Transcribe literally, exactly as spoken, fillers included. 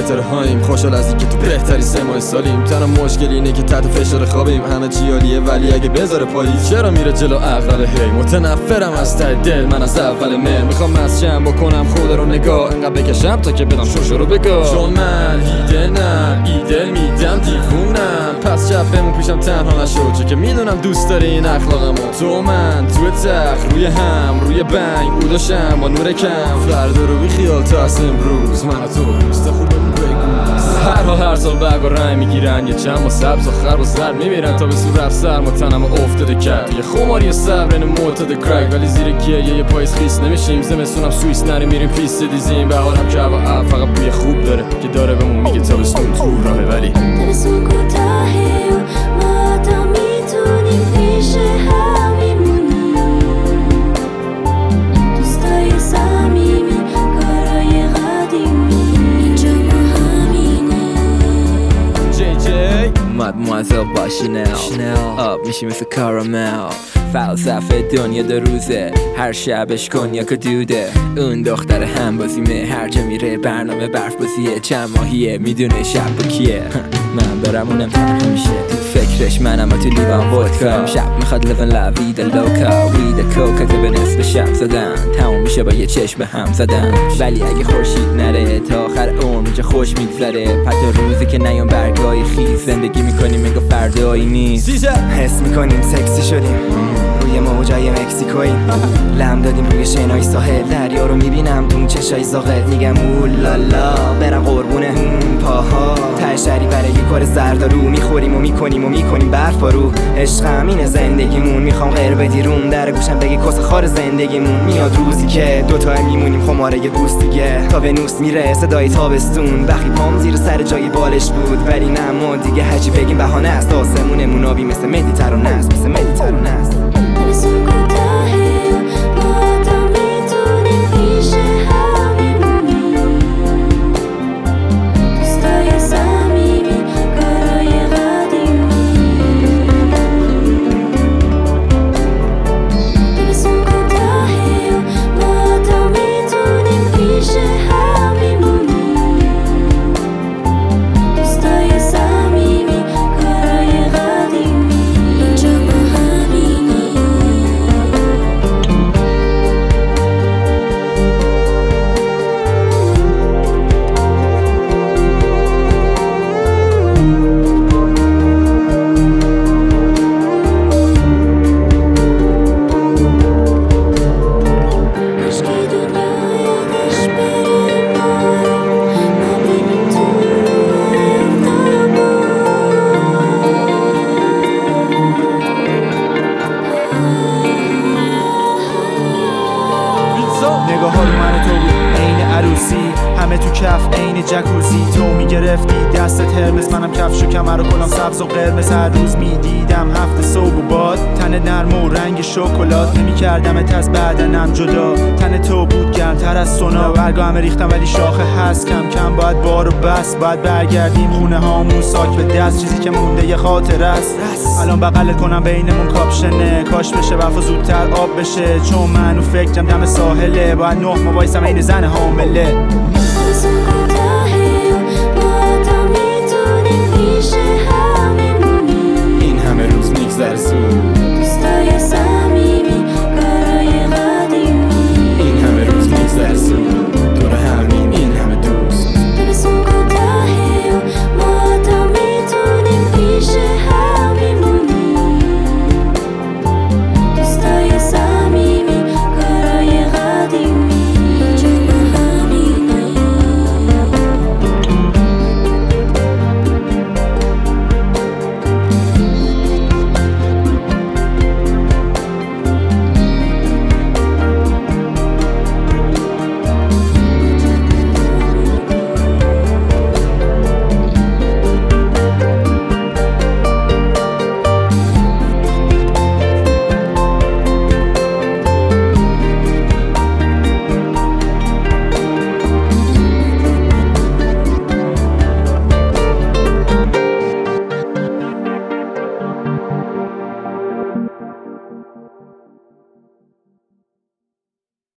ستاره هاییم، خوشحال از اینکه تو بهتری سه ماه سالیم. تنها مشکل اینه که تحت فشار خوابیم، همه چی عالیه ولی اگه بذاره پاییز چرا میره جلو عقل. هی متنفرم از ته دل، من از اول مهر میخوام مسجم بکنم خدا رو نگاه، انقدر بکشم تا که بدم شوشو رو بگاه. چون من ایده نه ایده میدم دیوونم، پس شب بمون پیشم تنها نشو، چون که میدونم دوست داری این اخلاقمو. تو من تو تخت روی هم روی بنگ بوداشم با نور کم، فردا رو بی خیال تا از امروز من تو دوست خوبمون بگو. هر حال هر سال برگ و رنگ میگیرن، یه چند با سبز و خرب و زرد میمیرن تا به سور رفت سرما تنم افتاده کرد. یه خماری صبر این معتاد کرک، ولی زیر گیه یه پاییز خیس نمیشیم. زمستونم سوئیس نری میریم پیست دیزیم، بهارم که هوا اب فقط بوی خوب داره که داره بهمون میگه تابستون تو راهه. ولی تابستون کوتاهه و ما تا میتونیم پیش هم میمونیم، دوستای صمیمی کارای قدیمی، اینجا ما همینیم. جی جی مادموازل با شنل آب میشی مثل کارامل، فلسفه دنیا دو روزه، هر شبش کنیاک و دوده. اون دختر هم بازیمه، هر جا میره برنامه برف بازیه. چند ماهیه میدونه شب با کیه، من برم اونم تنها میشه تو فکرش، منم تو لیوان ودکا. شب میخواد لیون لا ویدا لوکا، ویدا کوکا که به نصف شب زدن تموم میشه با یه چشم هم زدن. ولی اگه خورشید نره تا آخر عمر اینجا خوش میگذره، پتا روزی که نیام برگای خیز زندگی میکنیم انگار فردایی نیست. حس میکنیم سکسی شدیم روی موجای مکزیکویی، لم دادیم روی شنای ساحل، دریا رو میبینم تو چشای زاغل، میگم اولالا برم قربونه اون پاها. ته شهری برای یه کار زردارو میخوریم و میکنیم و میکنیم برفا رو. عشقم اینه زندگیمون، میخوام غیر بدیرون در گوشم بگی کس خار زندگیمون. میاد روزی که دوتا میمونیم خماره یه بوس دیگه، تا ونوس میره صدای تابستون. بخی پام زیر سر جای بالش بود ولی نه ما دیگه هجی بگیم بهانه است. آسمونمون آبی مثل مدیترانه است، مثل مدیترانه است. تابستون کوتاهه و ما تا میتونیم پیش هم میمونیم، دوستای صمیمی کارای قدیمی. تابستون کوتاهه و ما تا میتونیم پیش هم میمونیم، دوستای صمیمی کارای قدیمی، اینجا ما همینیم. عشقی دنیا یادش بره ما، نبینیم تو نگاه ها رو من و تو بود عین عروسی، همه تو کف عین جکوزی. تو میگرفتی دستت هرمز، منم کفش و کمر و کلام سبز و قرمز. هر روز میدیدم هفته صبح و باد، تن نرم و رنگ شکلات. نمیکردمت از بدنم جدا، تن تو بود گرمتر از سونا. برگا همه ریختم ولی شاخه هست، کم کم باید بارو بس. باید برگردیم خونه هامون ساک به دست، چیزی که مونده یه خاطر است. الان بغلت کنم بینمون کاپشنه، کاش بشه برف و زودتر آب بشه. چون من و فکرم دم ساحله، باید نه ما وایسم عین زن حامله. تابستون